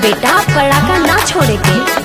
बेटा, पड़ाका ना छोड़े के।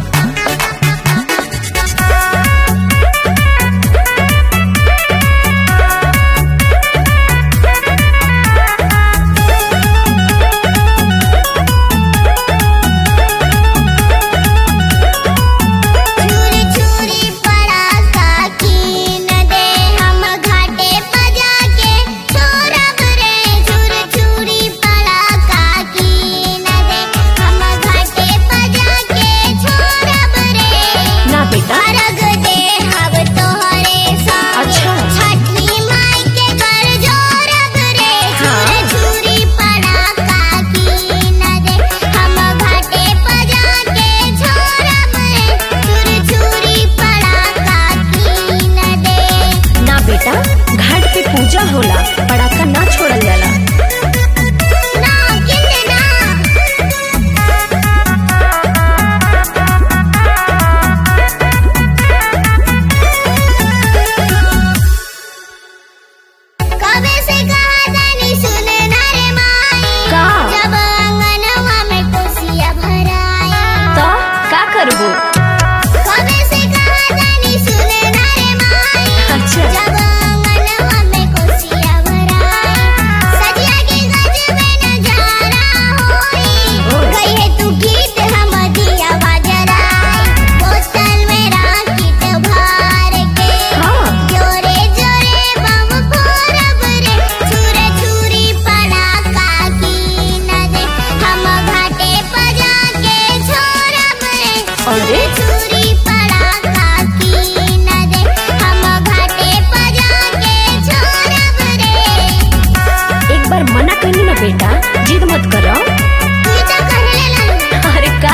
घाट पे पूजा होला, पड़ाका ना छोड़ल जाला। जब अंगनवा में कोसिया भराए तो का करबो? बेटा जिद मत करो। अरे का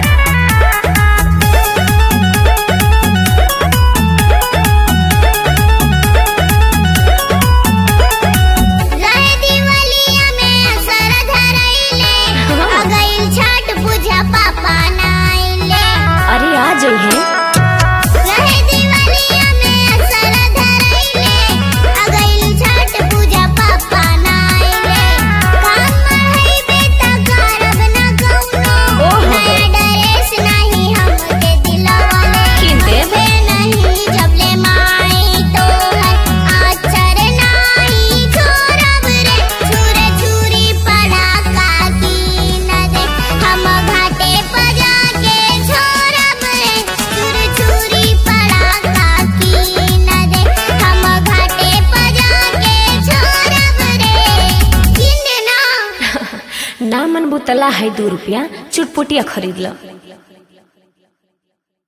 छठ पूजा पापा नाइले। अरे आ जाइए। ना मन बुतला है 2 रुपया चुटपुटिया खरीद लो।